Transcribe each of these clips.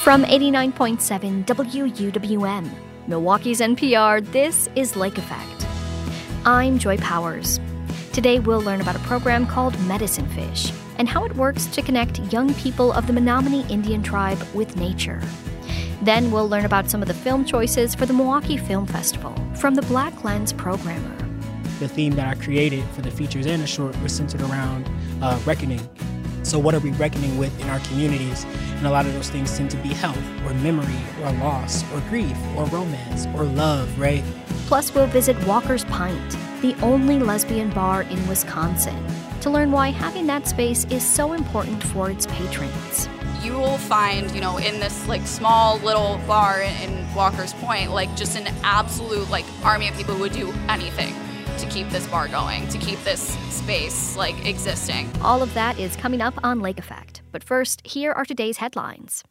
From 89.7 WUWM, Milwaukee's NPR, this is Lake Effect. I'm Joy Powers. Today we'll learn about a program called Medicine Fish and how it works to connect young people of the Menominee Indian tribe with nature. Then we'll learn about some of the film choices for the Milwaukee Film Festival from the Black Lens programmer. The theme that I created for the features and the short was centered around reckoning. So what are we reckoning with in our communities? And a lot of those things tend to be health or memory or loss or grief or romance or love, right? Plus, we'll visit Walker's Pint, the only lesbian bar in Wisconsin, to learn why having that space is so important for its patrons. You will find, in this small little bar in Walker's Point, just an absolute army of people who would do anything to keep this bar going, to keep this space existing. All of that is coming up on Lake Effect. But first, here are today's headlines.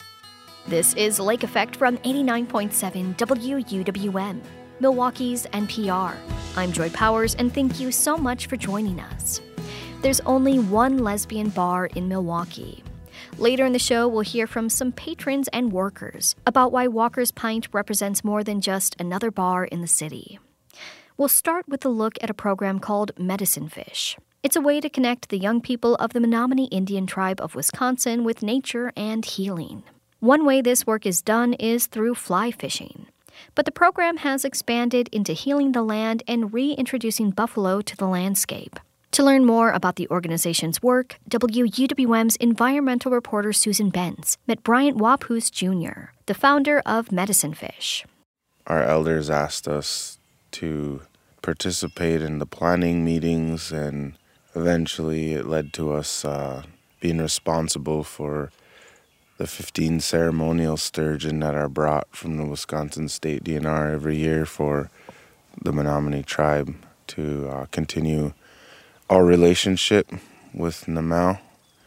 This is Lake Effect from 89.7 WUWM, Milwaukee's NPR. I'm Joy Powers, and thank you so much for joining us. There's only one lesbian bar in Milwaukee. Later in the show, we'll hear from some patrons and workers about why Walker's Pint represents more than just another bar in the city. We'll start with a look at a program called Medicine Fish. It's a way to connect the young people of the Menominee Indian tribe of Wisconsin with nature and healing. One way this work is done is through fly fishing. But the program has expanded into healing the land and reintroducing buffalo to the landscape. To learn more about the organization's work, WUWM's environmental reporter Susan Benz met Bryant Waphoose Jr., the founder of Medicine Fish. Our elders asked us to participate in the planning meetings, and eventually it led to us being responsible for the 15 ceremonial sturgeon that are brought from the Wisconsin State DNR every year for the Menominee tribe to continue our relationship with Namau,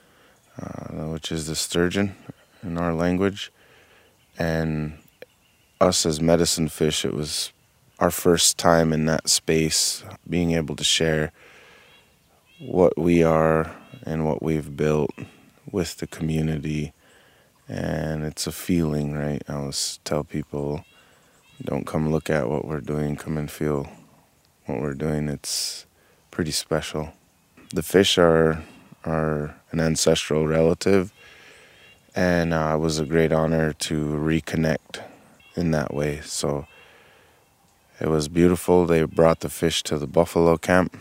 which is the sturgeon in our language. And us as Medicine Fish, it was our first time in that space, being able to share what we are and what we've built with the community. And it's a feeling, right? I always tell people, don't come look at what we're doing, come and feel what we're doing. It's pretty special. The fish are an ancestral relative, and it was a great honor to reconnect in that way. So it was beautiful. They brought the fish to the buffalo camp,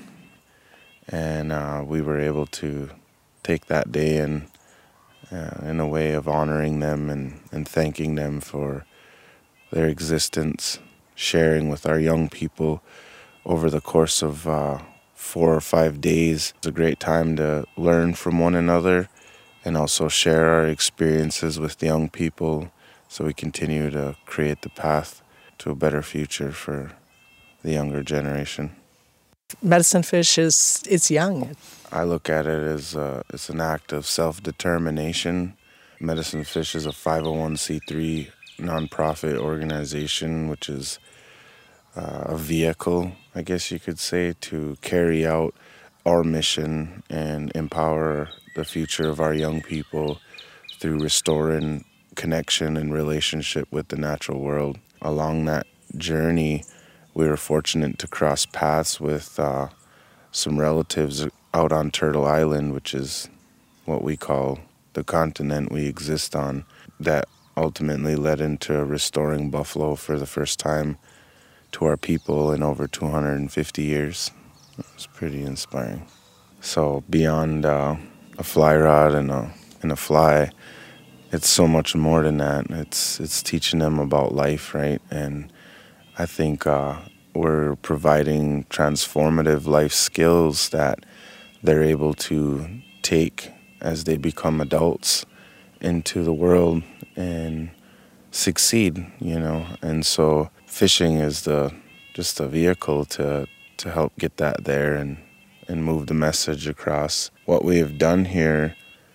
and we were able to take that day and in a way of honoring them and thanking them for their existence, sharing with our young people over the course of 4 or 5 days. It's a great time to learn from one another and also share our experiences with the young people so we continue to create the path to a better future for the younger generation. Medicine Fish it's young. I look at it as it's an act of self-determination. Medicine Fish is a 501c3 nonprofit organization, which is a vehicle, I guess you could say, to carry out our mission and empower the future of our young people through restoring connection and relationship with the natural world. Along that journey, we were fortunate to cross paths with some relatives out on Turtle Island, which is what we call the continent we exist on, that ultimately led into restoring buffalo for the first time to our people in over 250 years. It was pretty inspiring. So beyond a fly rod and a fly, it's so much more than that. It's teaching them about life, right? And I think we're providing transformative life skills that they're able to take as they become adults into the world and succeed, And so fishing is just a vehicle to help get that there and move the message across. What we have done here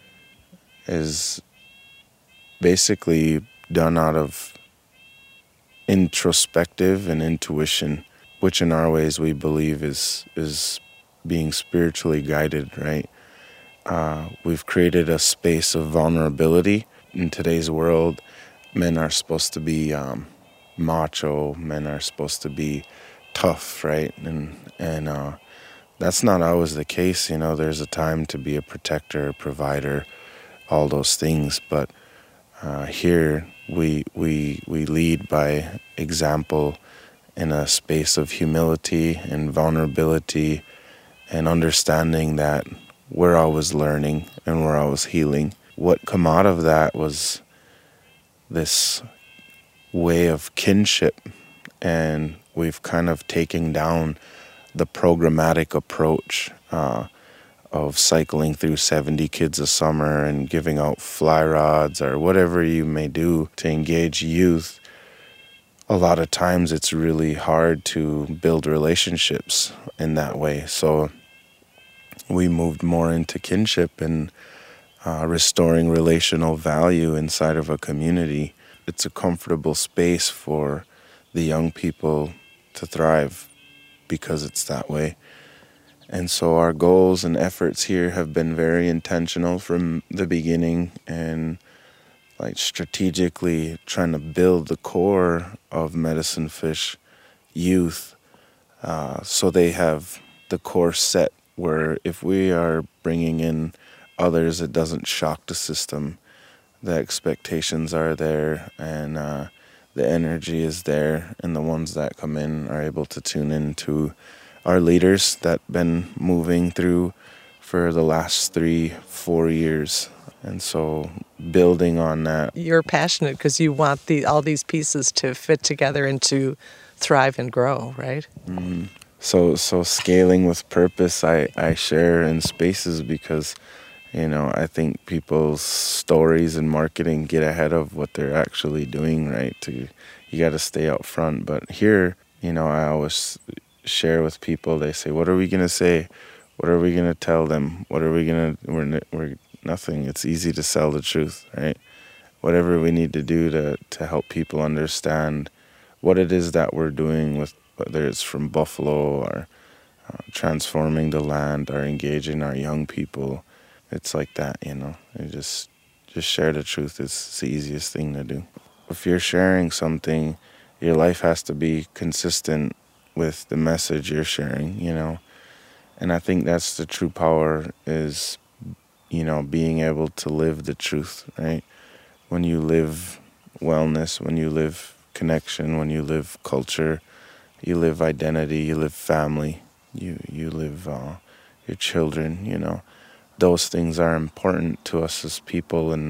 is basically done out of introspective and intuition, which in our ways we believe is being spiritually guided, right? We've created a space of vulnerability in today's world, men are supposed to be macho, men are supposed to be tough, right? And that's not always the case. You know, there's a time to be a protector, a provider, all those things. But here we lead by example in a space of humility and vulnerability and understanding that we're always learning and we're always healing. What come out of that was this way of kinship, and we've kind of taken down the programmatic approach of cycling through 70 kids a summer and giving out fly rods or whatever you may do to engage youth. A lot of times it's really hard to build relationships in that way. So we moved more into kinship and restoring relational value inside of a community. It's a comfortable space for the young people to thrive because it's that way. And so our goals and efforts here have been very intentional from the beginning, and like strategically trying to build the core of Medicine Fish youth so they have the core set where if we are bringing in others, it doesn't shock the system. The expectations are there, and the energy is there, and the ones that come in are able to tune into our leaders that been moving through for the last 3-4 years. And so building on that. You're passionate because you want all these pieces to fit together and to thrive and grow, right? Mm-hmm. So scaling with purpose, I share in spaces because, you know, I think people's stories and marketing get ahead of what they're actually doing, right? You got to stay out front. But here, you know, I always share with people, they say, what are we going to say? What are we going to tell them? What are we going to, we're nothing. It's easy to sell the truth, right? Whatever we need to do to help people understand what it is that we're doing, with whether it's from Buffalo or transforming the land or engaging our young people. It's like that, you know. You just share the truth. It's the easiest thing to do. If you're sharing something, your life has to be consistent with the message you're sharing, you know. And I think that's the true power is, you know, being able to live the truth, right? When you live wellness, when you live connection, when you live culture, you live identity, you live family, you live your children, you know. Those things are important to us as people, and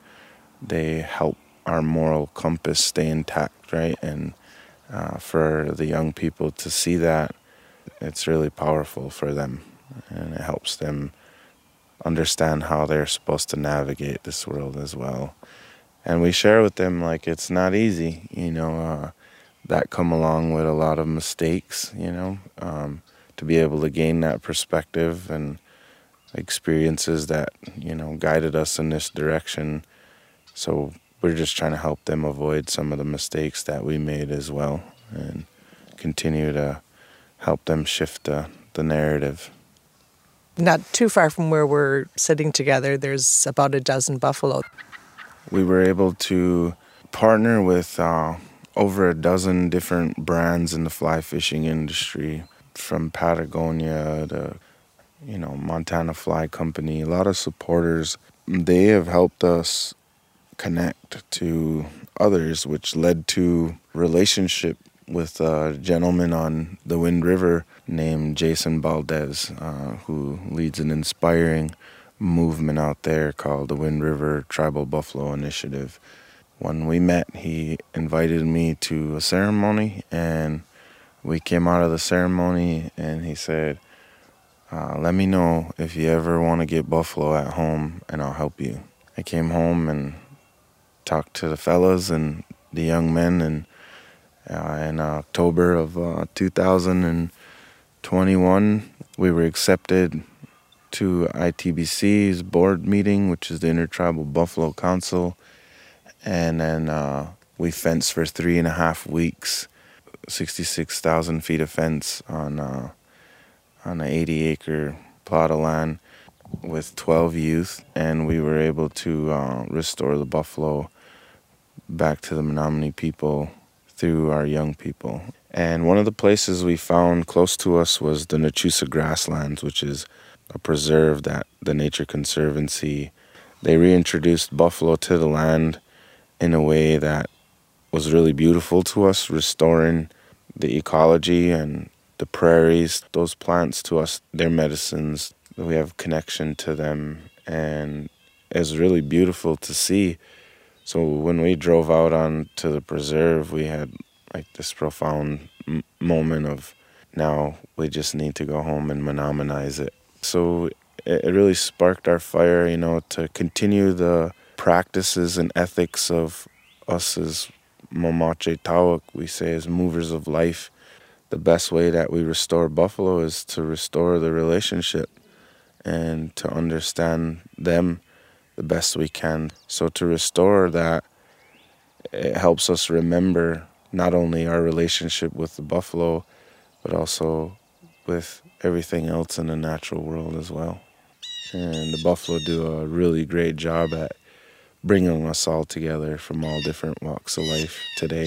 they help our moral compass stay intact, right? And for the young people to see that, it's really powerful for them, and it helps them understand how they're supposed to navigate this world as well. And we share with them, like, it's not easy, you know, that come along with a lot of mistakes, you know, to be able to gain that perspective and experiences that, you know, guided us in this direction. So we're just trying to help them avoid some of the mistakes that we made as well, and continue to help them shift the narrative. Not too far from where we're sitting together, there's about a dozen buffalo. We were able to partner with over a dozen different brands in the fly fishing industry, from Patagonia to, you know, Montana Fly Company, a lot of supporters. They have helped us connect to others, which led to relationship with a gentleman on the Wind River named Jason Valdez, who leads an inspiring movement out there called the Wind River Tribal Buffalo Initiative. When we met, he invited me to a ceremony, and we came out of the ceremony, and he said, let me know if you ever want to get buffalo at home, and I'll help you. I came home and talked to the fellas and the young men, and in October of 2021, we were accepted to ITBC's board meeting, which is the Intertribal Buffalo Council, and then we fenced for 3.5 weeks, 66,000 feet of fence on an 80-acre plot of land. with 12 youth, and we were able to restore the buffalo back to the Menominee people through our young people. And one of the places we found close to us was the Nachusa Grasslands, which is a preserve that the Nature Conservancy, they reintroduced buffalo to the land in a way that was really beautiful to us, restoring the ecology and the prairies. Those plants to us, they're medicines. We have connection to them, and it's really beautiful to see. So when we drove out onto the preserve, we had like this profound moment of, now we just need to go home and Menominize it. So it really sparked our fire, to continue the practices and ethics of us as Mamache Tawak, we say, as movers of life. The best way that we restore buffalo is to restore the relationship and to understand them the best we can. So to restore that, it helps us remember not only our relationship with the buffalo, but also with everything else in the natural world as well. And the buffalo do a really great job at bringing us all together from all different walks of life today,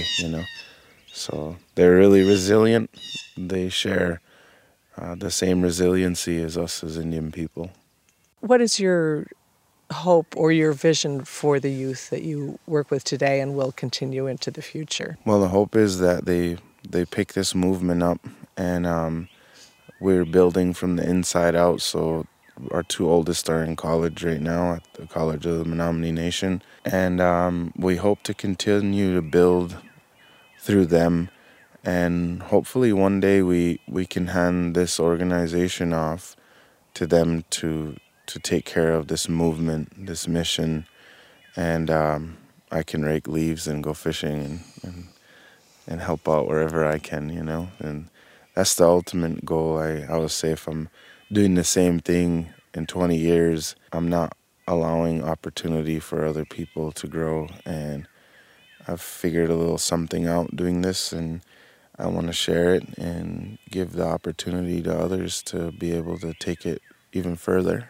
So they're really resilient. They share the same resiliency as us as Indian people. What is your hope or your vision for the youth that you work with today and will continue into the future? Well, the hope is that they pick this movement up, and we're building from the inside out. So our two oldest are in college right now at the College of the Menominee Nation, and we hope to continue to build through them, and hopefully one day we can hand this organization off to them to take care of this movement, this mission, and I can rake leaves and go fishing and help out wherever I can, and that's the ultimate goal. I always say, if I'm doing the same thing in 20 years, I'm not allowing opportunity for other people to grow, and I've figured a little something out doing this, and I want to share it and give the opportunity to others to be able to take it even further.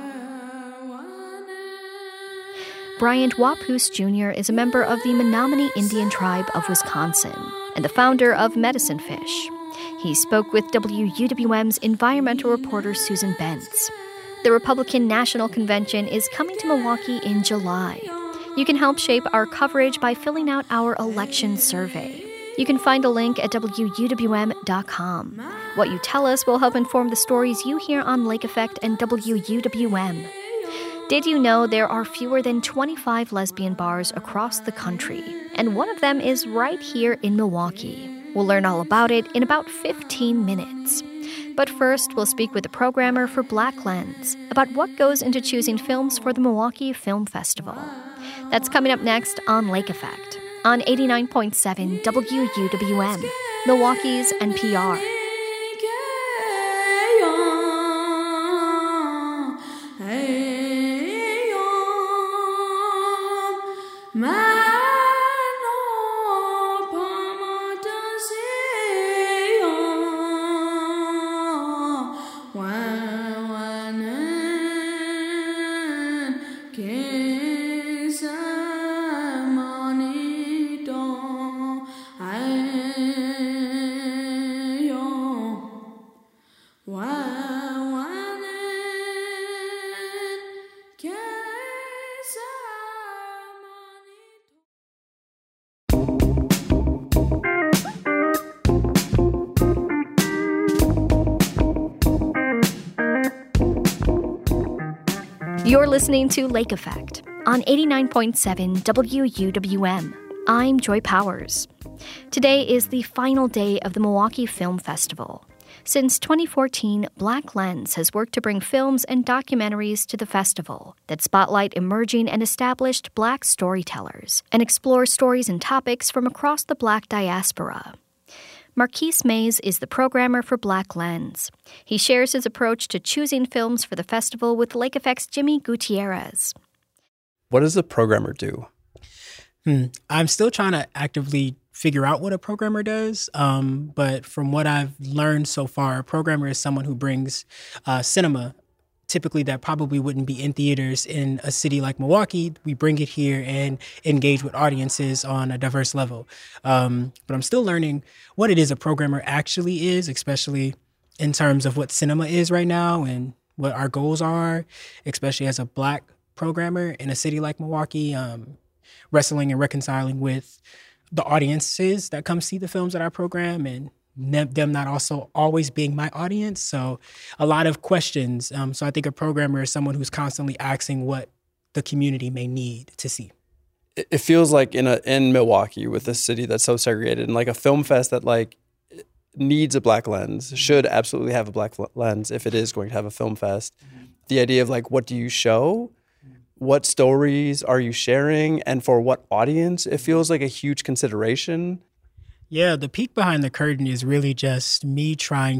Bryant Wapoose Jr. is a member of the Menominee Indian Tribe of Wisconsin and the founder of Medicine Fish. He spoke with WUWM's environmental reporter Susan Bentz. The Republican National Convention is coming to Milwaukee in July. You can help shape our coverage by filling out our election survey. You can find a link at WUWM.com. What you tell us will help inform the stories you hear on Lake Effect and WUWM. Did you know there are fewer than 25 lesbian bars across the country? And one of them is right here in Milwaukee. We'll learn all about it in about 15 minutes. But first, we'll speak with the programmer for Black Lens about what goes into choosing films for the Milwaukee Film Festival. That's coming up next on Lake Effect on 89.7 WUWM, Milwaukee's NPR. You're listening to Lake Effect on 89.7 WUWM. I'm Joy Powers. Today is the final day of the Milwaukee Film Festival. Since 2014, Black Lens has worked to bring films and documentaries to the festival that spotlight emerging and established Black storytellers and explore stories and topics from across the Black diaspora. Marquise Mays is the programmer for Black Lens. He shares his approach to choosing films for the festival with Lake Effect's Jimmy Gutierrez. What does the programmer do? I'm still trying to actively figure out what a programmer does, but from what I've learned so far, a programmer is someone who brings cinema typically that probably wouldn't be in theaters in a city like Milwaukee. We bring it here and engage with audiences on a diverse level. But I'm still learning what it is a programmer actually is, especially in terms of what cinema is right now and what our goals are, especially as a Black programmer in a city like Milwaukee, wrestling and reconciling with the audiences that come see the films that I program and them not also always being my audience. So a lot of questions. So I think a programmer is someone who's constantly asking what the community may need to see. It feels like in Milwaukee, with a city that's so segregated, and like a film fest that like needs a Black lens, should absolutely have a Black lens if it is going to have a film fest. The idea of like, what do you show? What stories are you sharing? And for what audience? It feels like a huge consideration. Yeah, the peek behind the curtain is really just me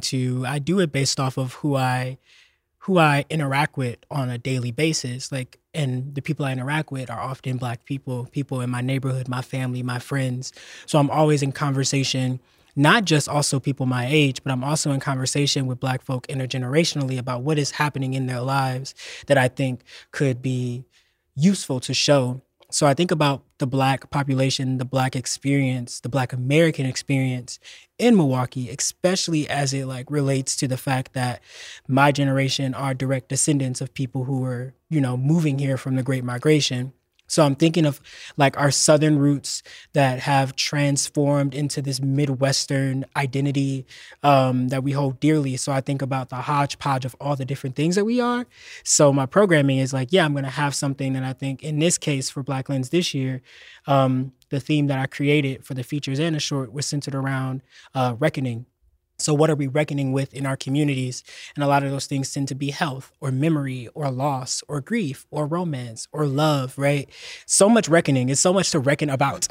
I do it based off of who I interact with on a daily basis. Like, and the people I interact with are often Black people in my neighborhood, my family, my friends. So I'm always in conversation, not just also people my age, but I'm also in conversation with Black folk intergenerationally about what is happening in their lives that I think could be useful to show. So I think about the Black population, the Black experience, the Black American experience in Milwaukee, especially as it like relates to the fact that my generation are direct descendants of people who were, moving here from the Great Migration. So I'm thinking of like our Southern roots that have transformed into this Midwestern identity that we hold dearly. So I think about the hodgepodge of all the different things that we are. So my programming is like, I'm going to have something that I think in this case for Black Lens this year, the theme that I created for the features and the short was centered around reckoning. So what are we reckoning with in our communities? And a lot of those things tend to be health or memory or loss or grief or romance or love, right? So much reckoning. It's so much to reckon about.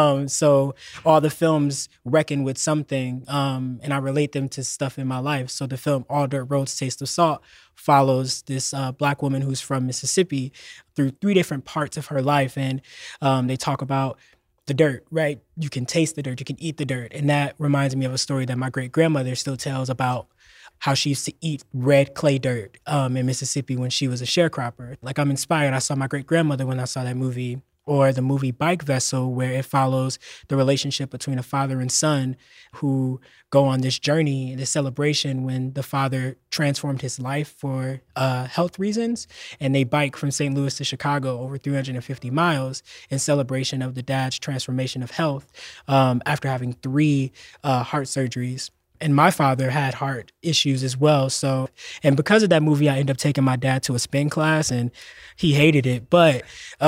So all the films reckon with something, and I relate them to stuff in my life. So the film All Dirt Roads Taste of Salt follows this Black woman who's from Mississippi through 3 different parts of her life. And they talk about the dirt, right? You can taste the dirt, you can eat the dirt. And that reminds me of a story that my great-grandmother still tells about how she used to eat red clay dirt in Mississippi when she was a sharecropper. Like, I'm inspired. I saw my great-grandmother when I saw that movie, or the movie Bike Vessel, where it follows the relationship between a father and son who go on this journey, this celebration when the father transformed his life for health reasons. And they bike from St. Louis to Chicago over 350 miles in celebration of the dad's transformation of health after having 3 heart surgeries. And my father had heart issues as well. So, and because of that movie, I ended up taking my dad to a spin class and he hated it. But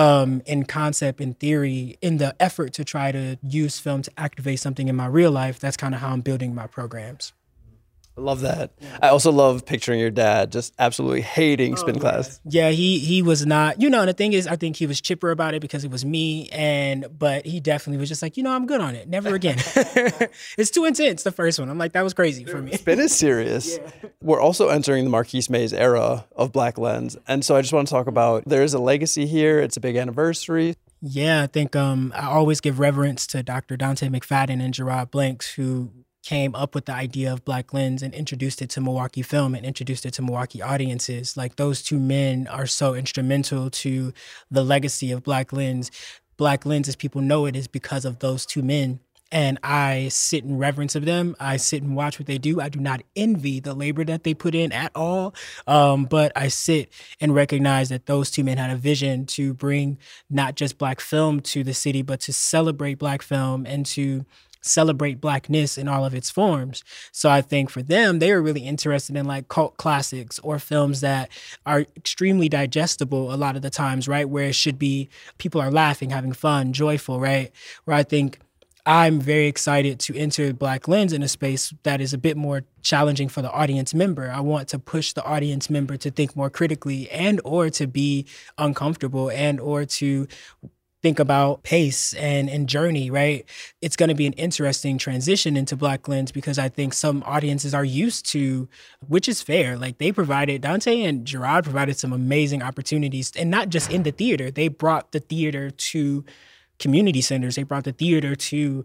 in concept, in theory, in the effort to try to use film to activate something in my real life, that's kind of how I'm building my programs. I love that. I also love picturing your dad just absolutely hating spin class. Yeah, he was not, and the thing is, I think he was chipper about it because it was me, but he definitely was just like, I'm good on it. Never again. It's too intense, the first one. I'm like, that was crazy for me. Spin is serious. Yeah. We're also entering the Marquise Mays era of Black Lens. And so I just want to talk about, there is a legacy here. It's a big anniversary. Yeah, I think I always give reverence to Dr. Dante McFadden and Gerard Blanks, who came up with the idea of Black Lens and introduced it to Milwaukee film and introduced it to Milwaukee audiences. Like, those 2 men are so instrumental to the legacy of Black Lens. Black Lens, as people know it, is because of those 2 men. And I sit in reverence of them. I sit and watch what they do. I do not envy the labor that they put in at all. But I sit and recognize that those 2 men had a vision to bring not just Black film to the city, but to celebrate Black film and to celebrate Blackness in all of its forms. So I think for them, they were really interested in like cult classics or films that are extremely digestible a lot of the times, right? Where it should be people are laughing, having fun, joyful, right? Where I think I'm very excited to enter Black Lens in a space that is a bit more challenging for the audience member. I want to push the audience member to think more critically and or to be uncomfortable and or to think about pace and journey, right? It's going to be an interesting transition into Black Lens because I think some audiences are used to, which is fair. Like, Dante and Gerard provided some amazing opportunities, and not just in the theater. They brought the theater to community centers. They brought the theater to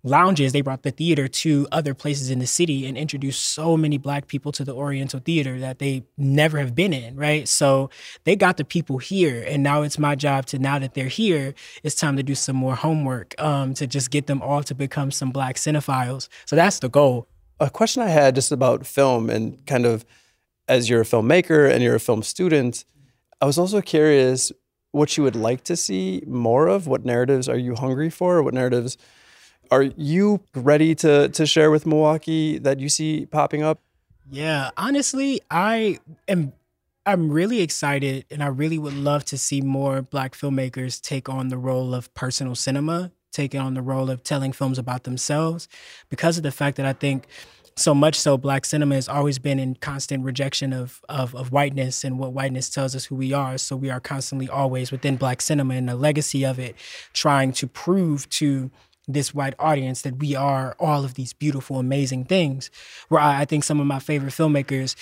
lounges. They brought the theater to other places in the city and introduced so many Black people to the Oriental theater that they never have been in, right? So they got the people here, and now it's my job to, now that they're here, it's time to do some more homework to just get them all to become some Black cinephiles. So that's the goal. A question I had just about film, and kind of as you're a filmmaker and you're a film student, I was also curious what you would like to see more of. What narratives are you hungry for? What narratives are you ready to share with Milwaukee that you see popping up? Yeah, honestly, I'm really excited, and I really would love to see more Black filmmakers take on the role of personal cinema, take on the role of telling films about themselves, because of the fact that I think so much so Black cinema has always been in constant rejection of whiteness and what whiteness tells us who we are. So we are constantly always within Black cinema and the legacy of it, trying to prove to this white audience that we are all of these beautiful, amazing things. Where I think some of my favorite filmmakers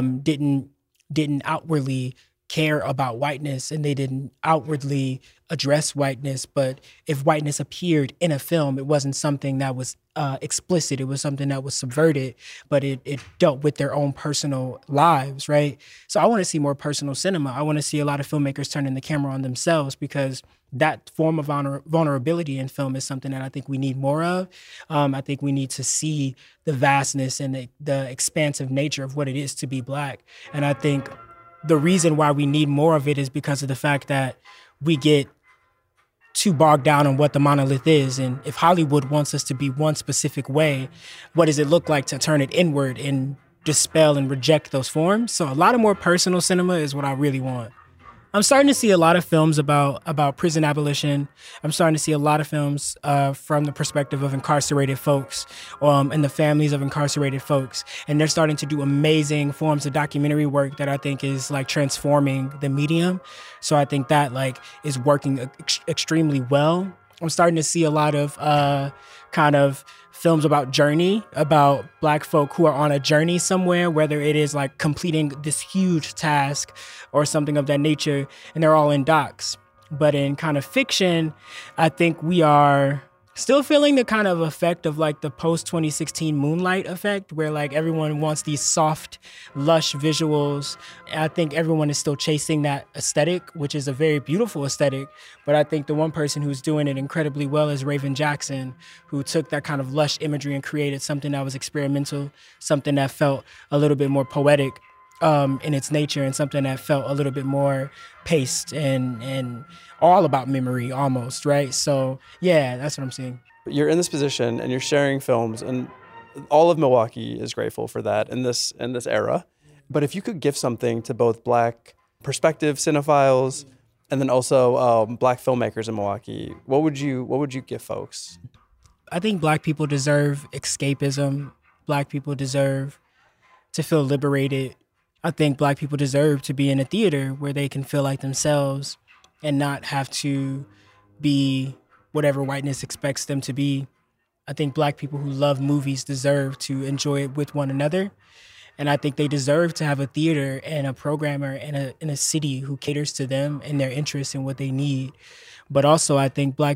didn't outwardly care about whiteness, and they didn't outwardly address whiteness. But if whiteness appeared in a film, it wasn't something that was explicit. It was something that was subverted, but it dealt with their own personal lives, right? So I want to see more personal cinema. I want to see a lot of filmmakers turning the camera on themselves, because that form of vulnerability in film is something that I think we need more of. I think we need to see the vastness and the expansive nature of what it is to be Black. And I think the reason why we need more of it is because of the fact that we get too bogged down on what the monolith is. And if Hollywood wants us to be one specific way, what does it look like to turn it inward and dispel and reject those forms? So a lot of more personal cinema is what I really want. I'm starting to see a lot of films about prison abolition. I'm starting to see a lot of films from the perspective of incarcerated folks and the families of incarcerated folks. And they're starting to do amazing forms of documentary work that I think is like transforming the medium. So I think that like is working extremely well. I'm starting to see a lot of kind of films about journey, about Black folk who are on a journey somewhere, whether it is like completing this huge task or something of that nature, and they're all in docs. But in kind of fiction, I think we are still feeling the kind of effect of like the post-2016 Moonlight effect, where like everyone wants these soft, lush visuals. I think everyone is still chasing that aesthetic, which is a very beautiful aesthetic. But I think the one person who's doing it incredibly well is Raven Jackson, who took that kind of lush imagery and created something that was experimental, something that felt a little bit more poetic in its nature, and something that felt a little bit more paced and all about memory almost, right? So yeah, that's what I'm seeing. You're in this position and you're sharing films, and all of Milwaukee is grateful for that in this era. But if you could give something to both Black perspective cinephiles and then also Black filmmakers in Milwaukee, what would you give folks? I think Black people deserve escapism. Black people deserve to feel liberated. I think Black people deserve to be in a theater where they can feel like themselves and not have to be whatever whiteness expects them to be. I think Black people who love movies deserve to enjoy it with one another. And I think they deserve to have a theater and a programmer in a city who caters to them and their interests and what they need. But also, I think Black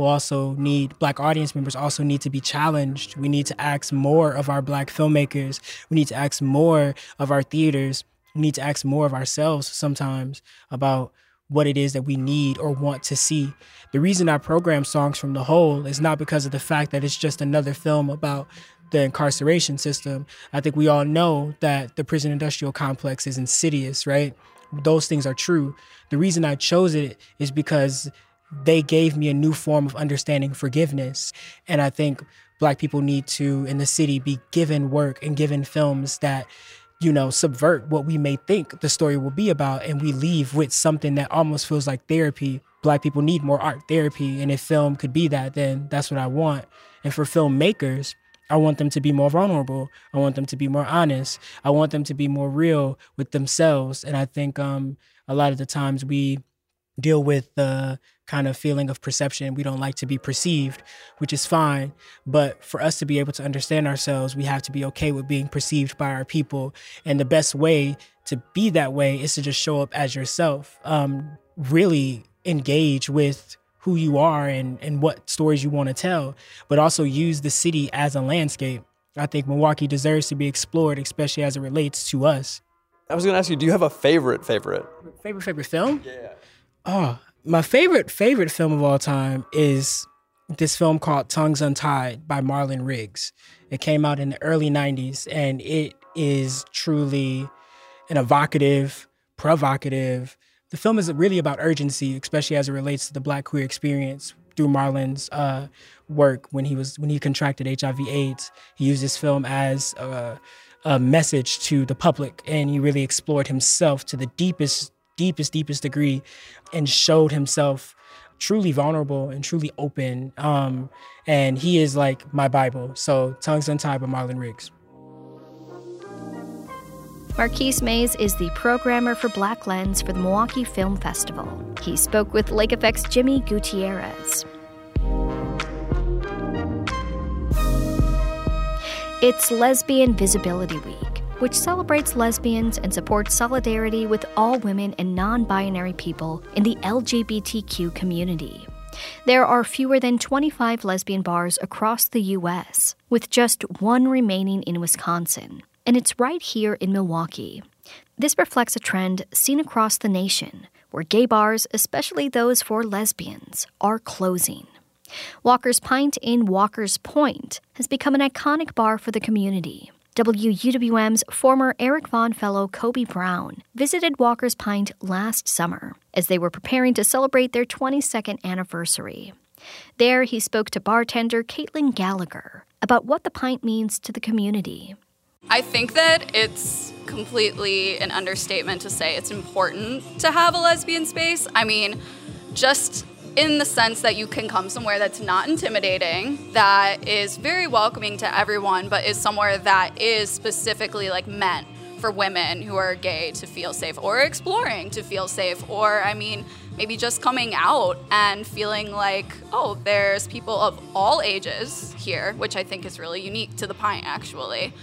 audience members also need to be challenged. We need to ask more of our Black filmmakers. We need to ask more of our theaters. We need to ask more of ourselves sometimes about what it is that we need or want to see. The reason I program Songs from the Hole is not because of the fact that it's just another film about the incarceration system. I think we all know that the prison industrial complex is insidious, right? Those things are true. The reason I chose it is because they gave me a new form of understanding forgiveness. And I think Black people need to, in the city, be given work and given films that, subvert what we may think the story will be about, and we leave with something that almost feels like therapy. Black people need more art therapy, and if film could be that, then that's what I want. And for filmmakers, I want them to be more vulnerable. I want them to be more honest. I want them to be more real with themselves. And I think a lot of the times we deal with the kind of feeling of perception. We don't like to be perceived, which is fine. But for us to be able to understand ourselves, we have to be okay with being perceived by our people. And the best way to be that way is to just show up as yourself. Really engage with who you are and what stories you want to tell, but also use the city as a landscape. I think Milwaukee deserves to be explored, especially as it relates to us. I was going to ask you, do you have a favorite? Favorite film? Yeah. Oh, my favorite film of all time is this film called Tongues Untied by Marlon Riggs. It came out in the early 90s, and it is truly an evocative, provocative. The film is really about urgency, especially as it relates to the Black queer experience through Marlon's work when he contracted HIV/AIDS. He used this film as a message to the public, and he really explored himself to the deepest degree and showed himself truly vulnerable and truly open. And he is like my Bible. So Tongues Untied by Marlon Riggs. Marquise Mays is the programmer for Black Lens for the Milwaukee Film Festival. He spoke with Lake Effect's Jimmy Gutierrez. It's Lesbian Visibility Week, which celebrates lesbians and supports solidarity with all women and non-binary people in the LGBTQ community. There are fewer than 25 lesbian bars across the U.S., with just one remaining in Wisconsin, and it's right here in Milwaukee. This reflects a trend seen across the nation, where gay bars, especially those for lesbians, are closing. Walker's Pint in Walker's Point has become an iconic bar for the community. WUWM's former Eric Vaughn fellow Kobe Brown visited Walker's Pint last summer as they were preparing to celebrate their 22nd anniversary. There, he spoke to bartender Caitlin Gallagher about what the pint means to the community. I think that it's completely an understatement to say it's important to have a lesbian space. I mean, just in the sense that you can come somewhere that's not intimidating, that is very welcoming to everyone, but is somewhere that is specifically like meant for women who are gay to feel safe or exploring to feel safe, or I mean, maybe just coming out and feeling like, oh, there's people of all ages here, which I think is really unique to the Pint, actually.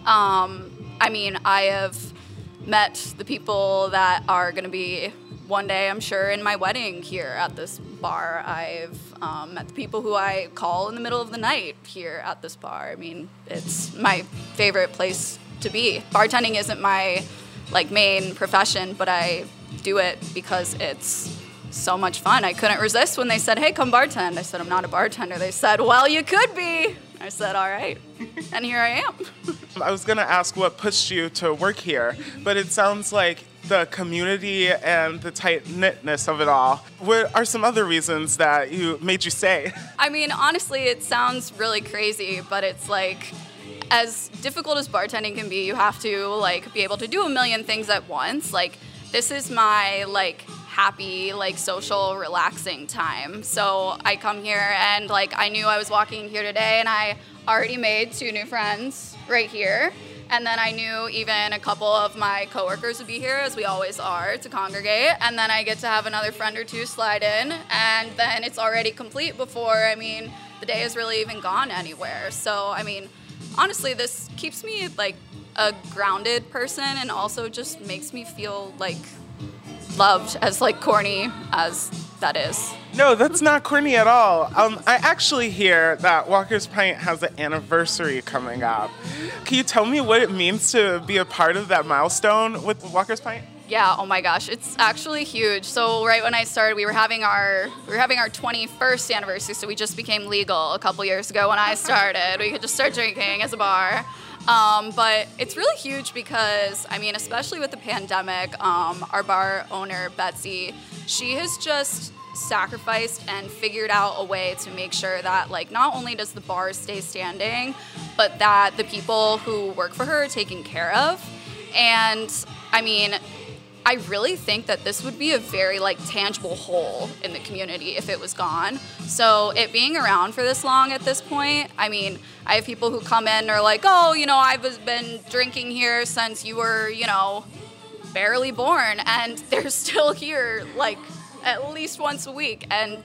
I mean, I have met the people that are going to be one day, I'm sure, in my wedding here at this bar. I've met the people who I call in the middle of the night here at this bar. I mean, it's my favorite place to be. Bartending isn't my main profession, but I do it because it's so much fun. I couldn't resist when they said, hey, come bartend. I said, I'm not a bartender. They said, well, you could be. I said, all right. And here I am. I was going to ask what pushed you to work here, but it sounds like the community and the tight-knitness of it all. What are some other reasons that made you stay? I mean, honestly, it sounds really crazy, but it's like, as difficult as bartending can be, you have to be able to do a million things at once. This is my happy, social, relaxing time. So I come here and I knew I was walking here today and I already made 2 new friends right here. And then I knew even a couple of my coworkers would be here, as we always are, to congregate. And then I get to have another friend or 2 slide in, and then it's already complete before, the day has really even gone anywhere. So, honestly, this keeps me a grounded person and also just makes me feel loved, as corny as that is. No, that's not corny at all. I actually hear that Walker's Pint has an anniversary coming up. Can you tell me what it means to be a part of that milestone with Walker's Pint? Yeah, oh my gosh, it's actually huge. So right when I started, we were having our 21st anniversary, so we just became legal a couple years ago when I started. We could just start drinking as a bar. But it's really huge because, especially with the pandemic, our bar owner, Betsy, she has just sacrificed and figured out a way to make sure that, not only does the bar stay standing, but that the people who work for her are taken care of. And, I really think that this would be a very, tangible hole in the community if it was gone. So it being around for this long at this point, I have people who come in and are like, oh, I've been drinking here since you were, barely born, and they're still here, at least once a week, and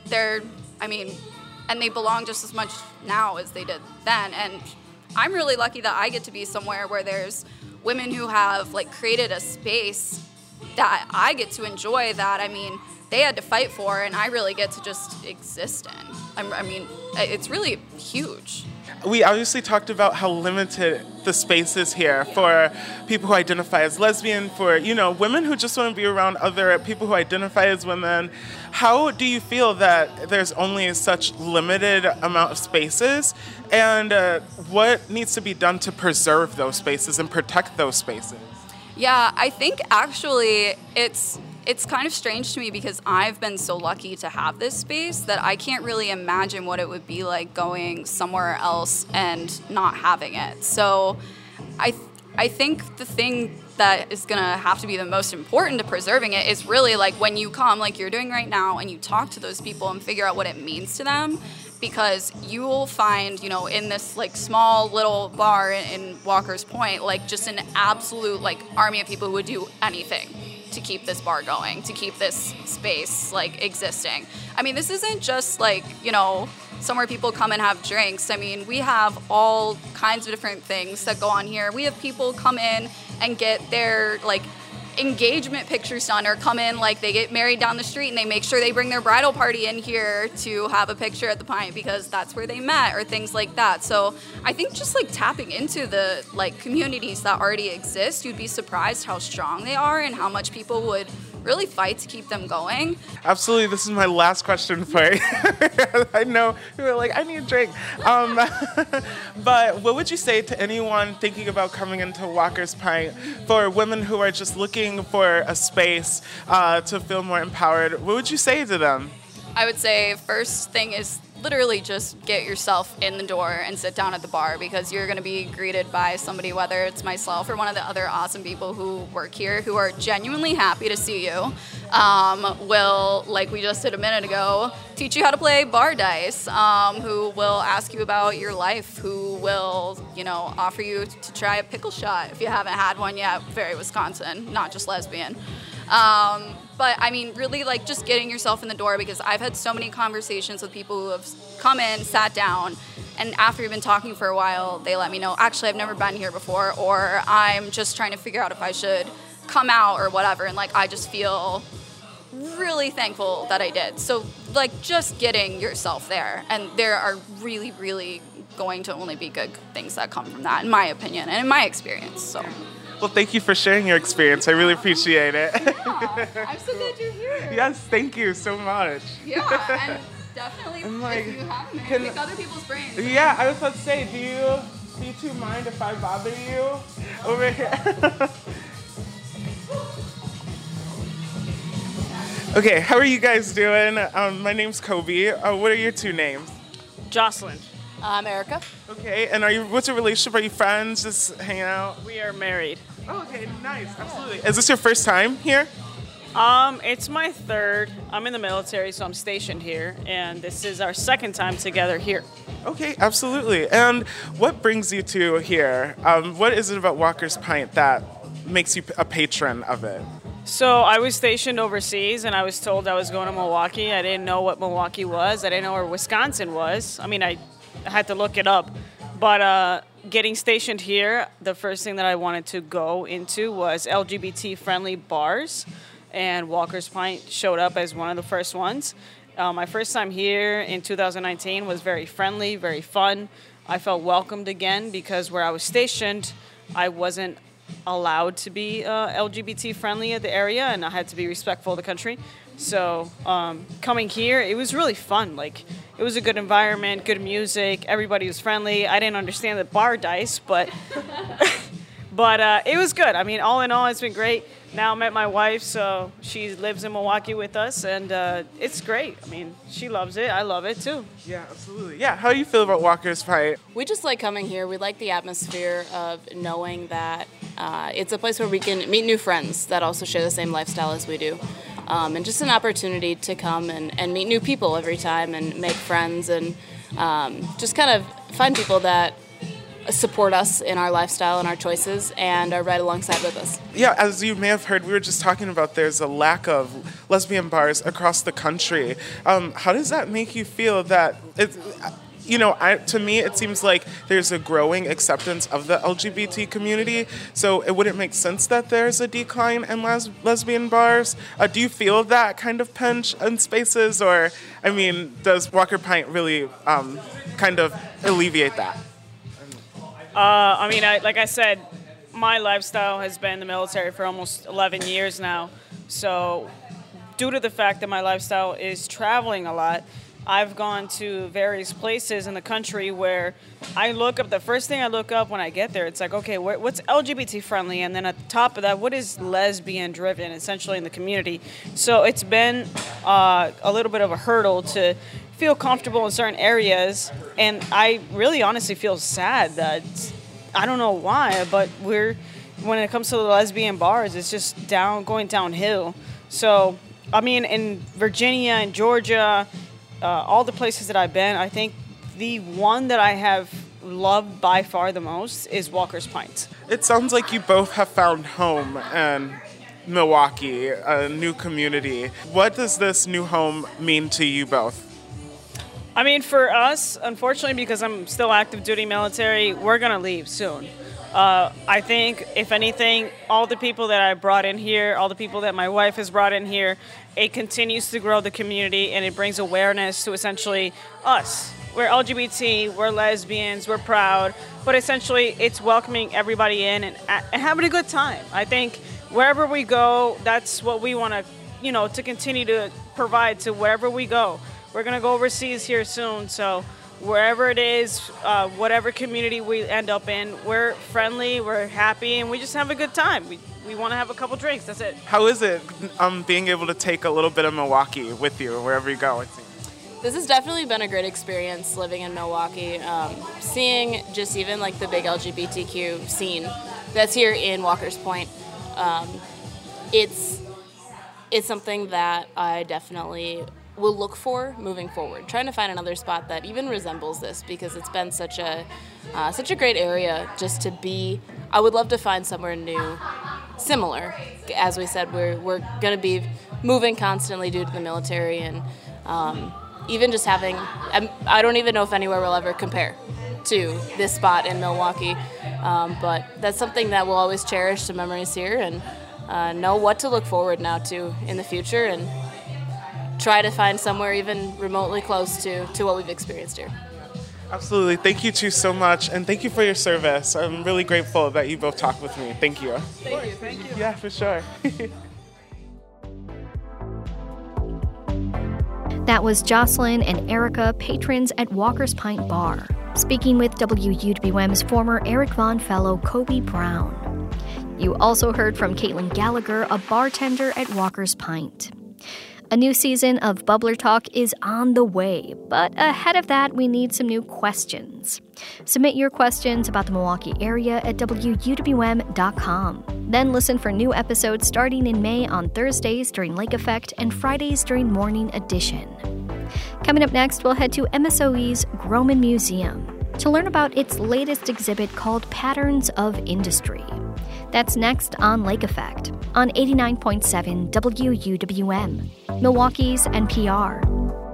and they belong just as much now as they did then. And I'm really lucky that I get to be somewhere where there's women who have, created a space that I get to enjoy that, I mean, they had to fight for, and I really get to just exist in. I mean, it's really huge. We obviously talked about how limited the space is here for people who identify as lesbian, for, you know, women who just want to be around other people who identify as women. How do you feel that there's only such limited amount of spaces, and what needs to be done to preserve those spaces and protect those spaces? Yeah, I think actually it's kind of strange to me because I've been so lucky to have this space that I can't really imagine what it would be like going somewhere else and not having it. So I think the thing that is going to have to be the most important to preserving it is really like when you come, like you're doing right now, and you talk to those people and figure out what it means to them. Because you will find, you know, in this like small little bar in Walker's Point, like just an absolute like army of people who would do anything to keep this bar going, to keep this space like existing. I mean, this isn't just like, you know, somewhere people come and have drinks. I mean, we have all kinds of different things that go on here. We have people come in and get their like engagement pictures done, or come in like they get married down the street and they make sure they bring their bridal party in here to have a picture at the Pint because that's where they met, or things like that. So I think just like tapping into the like communities that already exist, you'd be surprised how strong they are and how much people would really fight to keep them going. Absolutely. This is my last question for you. I know you were like, I need a drink. But what would you say to anyone thinking about coming into Walker's Pint, for women who are just looking for a space to feel more empowered? What would you say to them? I would say first thing is literally just get yourself in the door and sit down at the bar, because you're going to be greeted by somebody, whether it's myself or one of the other awesome people who work here, who are genuinely happy to see you. Will, like we just did a minute ago, teach you how to play bar dice, who will ask you about your life, who will, you know, offer you to try a pickle shot if you haven't had one yet. Very Wisconsin, not just lesbian. But I mean, really like just getting yourself in the door, because I've had so many conversations with people who have come in, sat down, and after you've been talking for a while, they let me know, actually, I've never been here before, or I'm just trying to figure out if I should come out or whatever. And like, I just feel really thankful that I did. So like just getting yourself there, and there are really, really going to only be good things that come from that, in my opinion and in my experience. So. Well, thank you for sharing your experience. I really appreciate it. Yeah, I'm so glad you're here. Yes, thank you so much. Yeah, and definitely like, if you have them, pick other people's brains. Yeah, I was about to say, do you two mind if I bother you over here? Okay, how are you guys doing? My name's Kobe. What are your two names? Jocelyn. I'm Erica. Okay, and what's your relationship? Are you friends, just hanging out? We are married. Oh, okay, nice, absolutely. Is this your first time here? It's my third. I'm in the military, so I'm stationed here, and this is our second time together here. Okay, absolutely. And what brings you to here? What is it about Walker's Pint that makes you a patron of it? So I was stationed overseas, and I was told I was going to Milwaukee. I didn't know what Milwaukee was. I didn't know where Wisconsin was. I mean, I had to look it up. But getting stationed here, the first thing that I wanted to go into was LGBT-friendly bars, and Walker's Pint showed up as one of the first ones. My first time here in 2019 was very friendly, very fun. I felt welcomed again because where I was stationed, I wasn't allowed to be LGBT-friendly at the area, and I had to be respectful of the country. So coming here, it was really fun. Like, it was a good environment, good music, everybody was friendly. I didn't understand the bar dice, but it was good. I mean, all in all, it's been great. Now I met my wife, so she lives in Milwaukee with us, and it's great. I mean, she loves it. I love it, too. Yeah, absolutely. Yeah, how do you feel about Walker's Pint? We just like coming here. We like the atmosphere of knowing that it's a place where we can meet new friends that also share the same lifestyle as we do. And just an opportunity to come and meet new people every time and make friends and just kind of find people that support us in our lifestyle and our choices and are right alongside with us. Yeah, as you may have heard, we were just talking about there's a lack of lesbian bars across the country. How does that make you feel that to me, it seems like there's a growing acceptance of the LGBT community, so it wouldn't make sense that there's a decline in lesbian bars. Do you feel that kind of pinch in spaces, or, does Walker Pint really kind of alleviate that? Like I said, my lifestyle has been in the military for almost 11 years now, so due to the fact that my lifestyle is traveling a lot, I've gone to various places in the country where the first thing I look up when I get there, it's like, okay, what's LGBT friendly? And then at the top of that, what is lesbian driven, essentially, in the community? So it's been a little bit of a hurdle to feel comfortable in certain areas. And I really honestly feel sad that, I don't know why, but when it comes to the lesbian bars, it's just going downhill. So, in Virginia and Georgia, all the places that I've been, I think the one that I have loved by far the most is Walker's Pint. It sounds like you both have found home in Milwaukee, a new community. What does this new home mean to you both? For us, unfortunately, because I'm still active duty military, we're going to leave soon. I think, if anything, all the people that I brought in here, all the people that my wife has brought in here, it continues to grow the community, and it brings awareness to essentially us. We're LGBT, we're lesbians, we're proud, but essentially it's welcoming everybody in and having a good time. I think wherever we go, that's what we want to continue to provide to wherever we go. We're going to go overseas here soon, so wherever it is, whatever community we end up in, we're friendly, we're happy, and we just have a good time. We want to have a couple drinks, that's it. How is it being able to take a little bit of Milwaukee with you wherever you go, it seems? This has definitely been a great experience living in Milwaukee. Seeing just even like the big LGBTQ scene that's here in Walker's Point. It's something that I definitely will look for moving forward, trying to find another spot that even resembles this, because it's been such a great area just to be. I would love to find somewhere new, similar. As we said, we're going to be moving constantly due to the military, and even just having, I don't even know if anywhere will ever compare to this spot in Milwaukee, but that's something that we'll always cherish, the memories here, and know what to look forward now to in the future, and try to find somewhere even remotely close to what we've experienced here. Absolutely. Thank you two so much, and thank you for your service. I'm really grateful that you both talked with me. Thank you. Thank you. Yeah, for sure. That was Jocelyn and Erica, patrons at Walker's Pint Bar, speaking with WUWM's former Eric Von Fellow Kobe Brown. You also heard from Caitlin Gallagher, a bartender at Walker's Pint. A new season of Bubbler Talk is on the way, but ahead of that, we need some new questions. Submit your questions about the Milwaukee area at WUWM.com. Then listen for new episodes starting in May on Thursdays during Lake Effect and Fridays during Morning Edition. Coming up next, we'll head to MSOE's Groman Museum to learn about its latest exhibit called Patterns of Industry. That's next on Lake Effect on 89.7 WUWM, Milwaukee's NPR.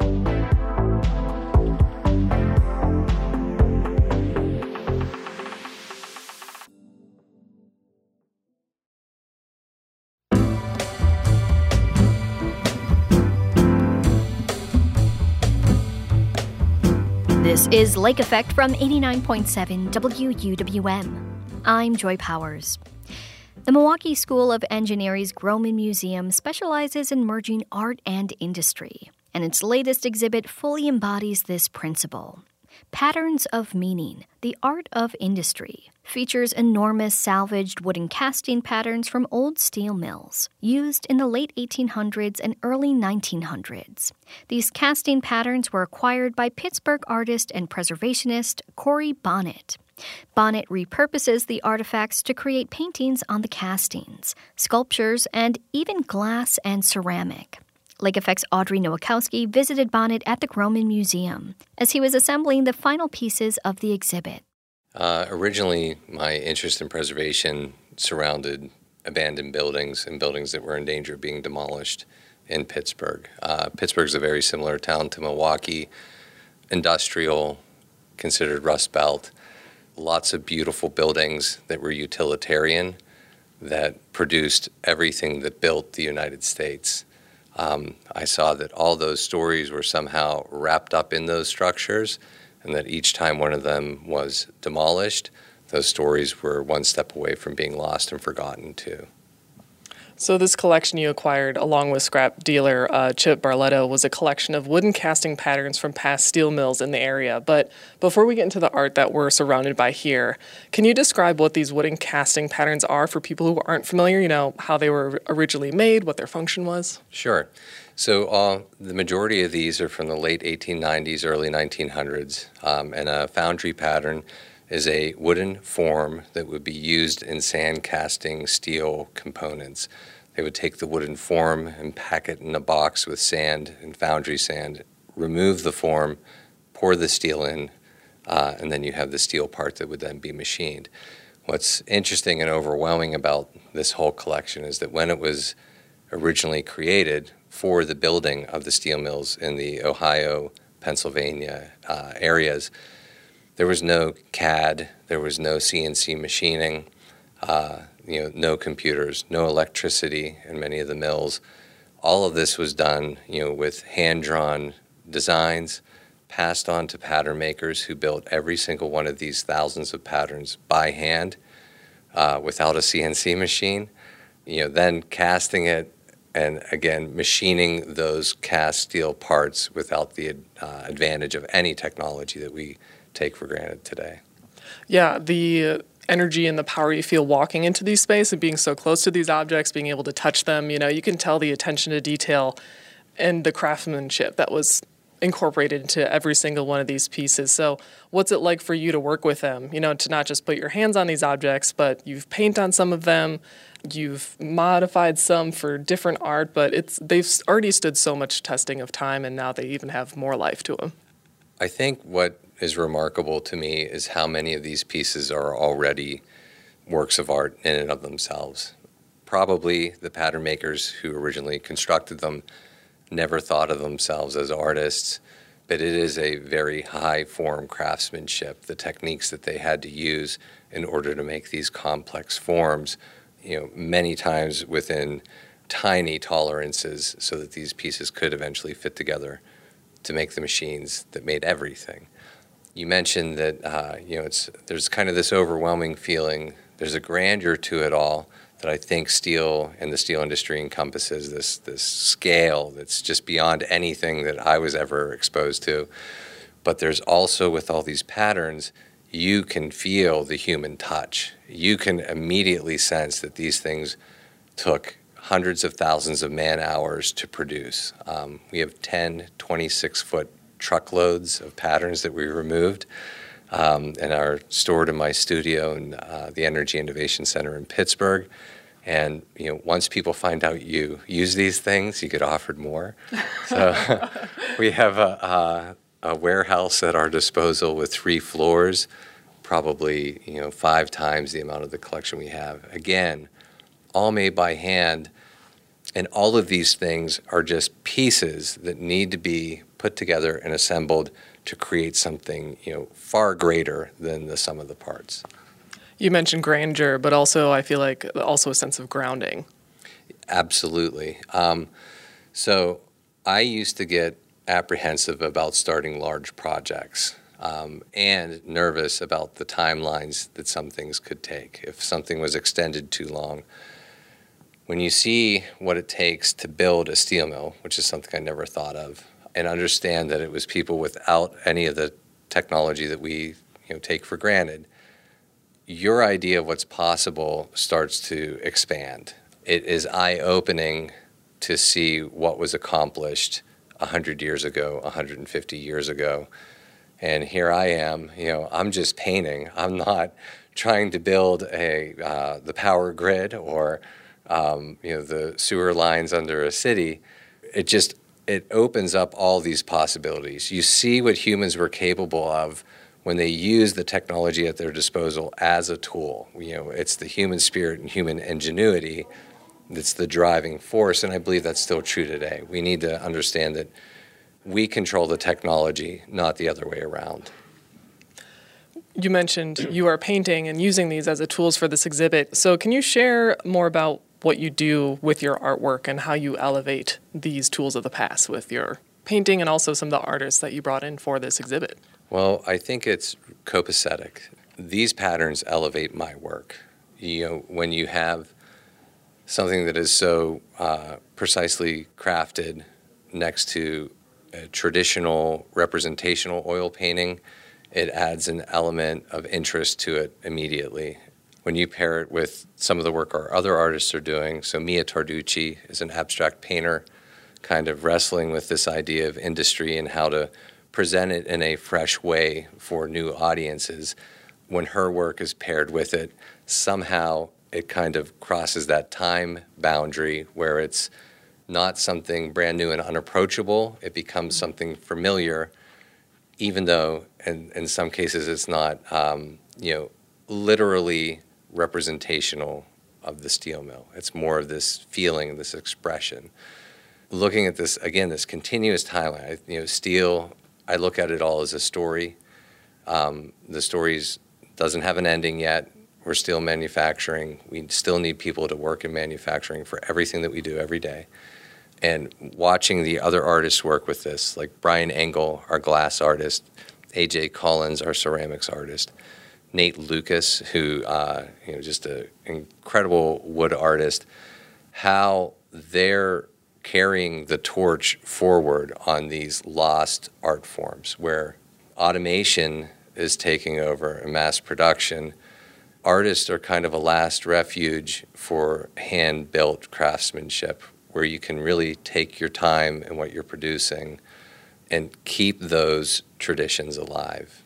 This is Lake Effect from 89.7 WUWM. I'm Joy Powers. The Milwaukee School of Engineering's Groman Museum specializes in merging art and industry, and its latest exhibit fully embodies this principle. Patterns of Meaning, the Art of Industry, features enormous salvaged wooden casting patterns from old steel mills, used in the late 1800s and early 1900s. These casting patterns were acquired by Pittsburgh artist and preservationist Corey Bonnet. Bonnet repurposes the artifacts to create paintings on the castings, sculptures, and even glass and ceramic. Lake Effect's Audrey Nowakowski visited Bonnet at the Groman Museum as he was assembling the final pieces of the exhibit. Originally, my interest in preservation surrounded abandoned buildings and buildings that were in danger of being demolished in Pittsburgh. Pittsburgh's a very similar town to Milwaukee, industrial, considered Rust Belt. Lots of beautiful buildings that were utilitarian, that produced everything that built the United States. I saw that all those stories were somehow wrapped up in those structures, and that each time one of them was demolished, those stories were one step away from being lost and forgotten too. So this collection you acquired along with scrap dealer Chip Barletto was a collection of wooden casting patterns from past steel mills in the area. But before we get into the art that we're surrounded by here, can you describe what these wooden casting patterns are for people who aren't familiar, how they were originally made, what their function was? Sure. So the majority of these are from the late 1890s, early 1900s, and a foundry pattern is a wooden form that would be used in sand casting steel components. They would take the wooden form and pack it in a box with sand and foundry sand, remove the form, pour the steel in, and then you have the steel part that would then be machined. What's interesting and overwhelming about this whole collection is that when it was originally created for the building of the steel mills in the Ohio, Pennsylvania areas, there was no CAD, there was no CNC machining, no computers, no electricity in many of the mills. All of this was done, with hand-drawn designs, passed on to pattern makers who built every single one of these thousands of patterns by hand, without a CNC machine. Then casting it, and again, machining those cast steel parts without the advantage of any technology that we take for granted today. Yeah, the energy and the power you feel walking into these spaces and being so close to these objects, being able to touch them, you can tell the attention to detail and the craftsmanship that was incorporated into every single one of these pieces. So what's it like for you to work with them, to not just put your hands on these objects, but you've painted on some of them, you've modified some for different art, but they've already stood so much testing of time, and now they even have more life to them. I think what is remarkable to me is how many of these pieces are already works of art in and of themselves. Probably the pattern makers who originally constructed them never thought of themselves as artists, but it is a very high form craftsmanship, the techniques that they had to use in order to make these complex forms, many times within tiny tolerances so that these pieces could eventually fit together to make the machines that made everything. You mentioned that there's kind of this overwhelming feeling. There's a grandeur to it all that I think steel and the steel industry encompasses, this scale that's just beyond anything that I was ever exposed to. But there's also, with all these patterns, you can feel the human touch. You can immediately sense that these things took hundreds of thousands of man-hours to produce. We have 10 26-foot truckloads of patterns that we removed and are stored in my studio in the Energy Innovation Center in Pittsburgh. And once people find out you use these things, you get offered more. So we have a warehouse at our disposal with 3 floors, probably 5 times the amount of the collection we have. Again, all made by hand. And all of these things are just pieces that need to be put together and assembled to create something, far greater than the sum of the parts. You mentioned grandeur, but also I feel like also a sense of grounding. Absolutely. So I used to get apprehensive about starting large projects and nervous about the timelines that some things could take if something was extended too long. When you see what it takes to build a steel mill, which is something I never thought of, and understand that it was people without any of the technology that we take for granted, your idea of what's possible starts to expand. It is eye-opening to see what was accomplished 100 years ago, 150 years ago. And here I am, I'm just painting. I'm not trying to build the power grid or the sewer lines under a city. It opens up all these possibilities. You see what humans were capable of when they use the technology at their disposal as a tool. It's the human spirit and human ingenuity that's the driving force, and I believe that's still true today. We need to understand that we control the technology, not the other way around. You mentioned you are painting and using these as tools for this exhibit. So can you share more about what you do with your artwork and how you elevate these tools of the past with your painting and also some of the artists that you brought in for this exhibit? Well, I think it's copacetic. These patterns elevate my work. When you have something that is so precisely crafted next to a traditional representational oil painting, it adds an element of interest to it immediately. When you pair it with some of the work our other artists are doing, so Mia Tarducci is an abstract painter, kind of wrestling with this idea of industry and how to present it in a fresh way for new audiences. When her work is paired with it, somehow it kind of crosses that time boundary where it's not something brand new and unapproachable. It becomes something familiar, even though in some cases it's not, literally representational of the steel mill. It's more of this feeling, this expression. Looking at this, again, this continuous timeline, steel, I look at it all as a story. The story doesn't have an ending yet. We're still manufacturing. We still need people to work in manufacturing for everything that we do every day. And watching the other artists work with this, like Brian Engel, our glass artist, AJ Collins, our ceramics artist, Nate Lucas, who, just an incredible wood artist, how they're carrying the torch forward on these lost art forms where automation is taking over in mass production. Artists are kind of a last refuge for hand-built craftsmanship where you can really take your time in what you're producing and keep those traditions alive.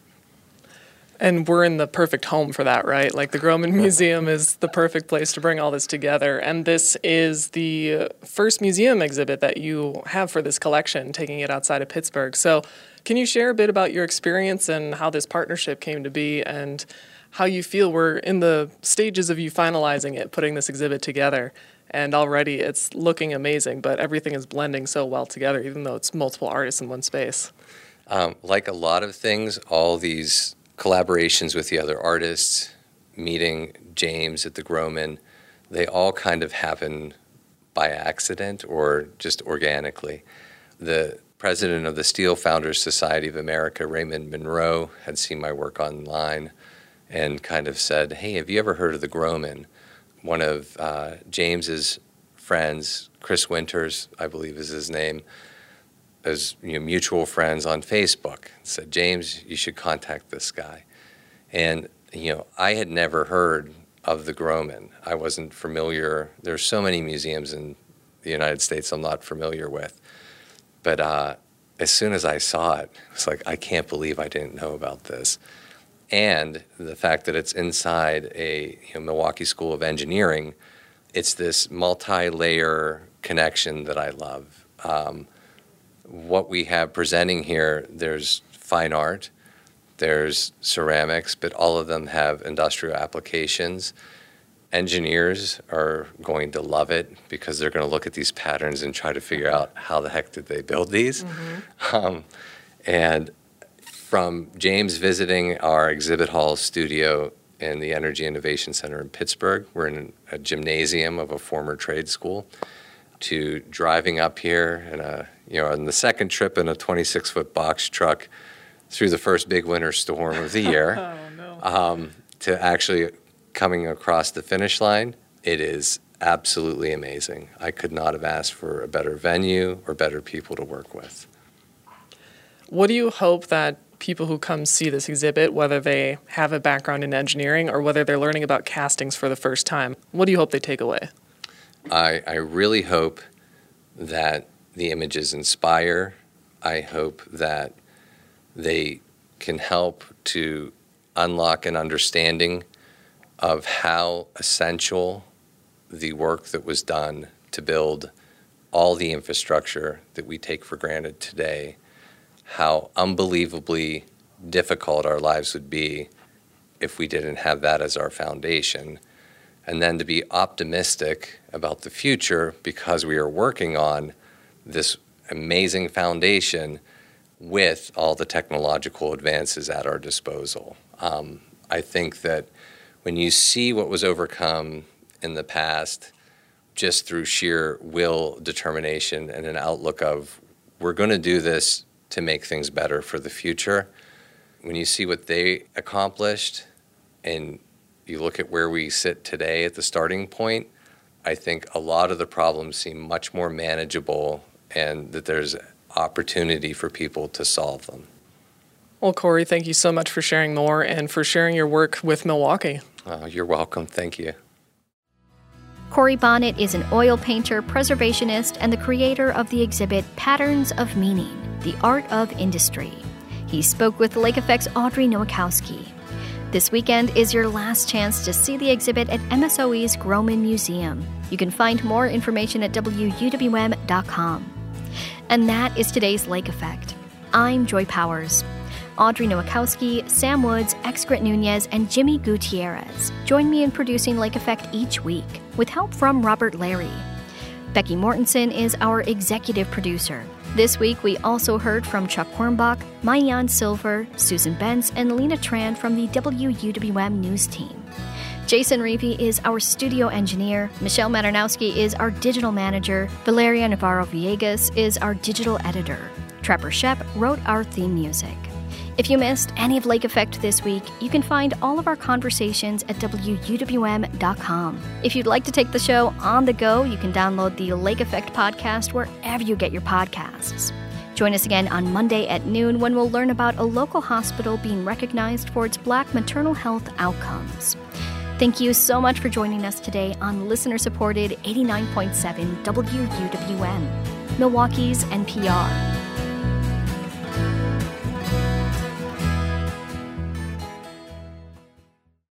And we're in the perfect home for that, right? Like the Grohmann Museum is the perfect place to bring all this together. And this is the first museum exhibit that you have for this collection, taking it outside of Pittsburgh. So can you share a bit about your experience and how this partnership came to be and how you feel we're in the stages of you finalizing it, putting this exhibit together? And already it's looking amazing, but everything is blending so well together, even though it's multiple artists in one space. Like a lot of things, all these collaborations with the other artists, meeting James at the Grohmann, they all kind of happen by accident or just organically. The president of the Steel Founders Society of America, Raymond Monroe, had seen my work online and kind of said, "Hey, have you ever heard of the Grohmann?" One of James's friends, Chris Winters, I believe is his name, as mutual friends on Facebook, said, "James, you should contact this guy." And I had never heard of the Grohmann. I wasn't familiar. There's so many museums in the United States I'm not familiar with. But as soon as I saw it, it's like, I can't believe I didn't know about this. And the fact that it's inside a Milwaukee School of Engineering, it's this multi-layer connection that I love. What we have presenting here, there's fine art, there's ceramics, but all of them have industrial applications. Engineers are going to love it because they're going to look at these patterns and try to figure out how the heck did they build these. Mm-hmm. And from James visiting our exhibit hall studio in the Energy Innovation Center in Pittsburgh, we're in a gymnasium of a former trade school, to driving up here in on the second trip in a 26-foot box truck through the first big winter storm of the year, to actually coming across the finish line. It is absolutely amazing. I could not have asked for a better venue or better people to work with. What do you hope that people who come see this exhibit, whether they have a background in engineering or whether they're learning about castings for the first time, what do you hope they take away? I really hope that the images inspire. I hope that they can help to unlock an understanding of how essential the work that was done to build all the infrastructure that we take for granted today, how unbelievably difficult our lives would be if we didn't have that as our foundation, and then to be optimistic about the future because we are working on this amazing foundation. with all the technological advances at our disposal. I think that when you see what was overcome in the past just through sheer will, determination, and an outlook of we're going to do this to make things better for the future, when you see what they accomplished and you look at where we sit today at the starting point, I think a lot of the problems seem much more manageable and that there's opportunity for people to solve them. Well, Corey, thank you so much for sharing more and for sharing your work with Milwaukee. You're welcome. Thank you. Corey Bonnet is an oil painter, preservationist, and the creator of the exhibit Patterns of Meaning, The Art of Industry. He spoke with Lake Effect's Audrey Nowakowski. This weekend is your last chance to see the exhibit at MSOE's Groman Museum. You can find more information at WUWM.com. And that is today's Lake Effect. I'm Joy Powers. Audrey Nowakowski, Sam Woods, Excret Nunez, and Jimmy Gutierrez join me in producing Lake Effect each week, with help from Robert Larry. Becky Mortensen is our executive producer. This week, we also heard from Chuck Kornbach, Mayan Silver, Susan Bentz, and Lena Tran from the WUWM News team. Jason Reevy is our studio engineer. Michelle Maternowski is our digital manager. Valeria Navarro-Villegas is our digital editor. Trapper Shep wrote our theme music. If you missed any of Lake Effect this week, you can find all of our conversations at WUWM.com. If you'd like to take the show on the go, you can download the Lake Effect podcast wherever you get your podcasts. Join us again on Monday at noon when we'll learn about a local hospital being recognized for its Black maternal health outcomes. Thank you so much for joining us today on listener-supported 89.7 WUWM, Milwaukee's NPR.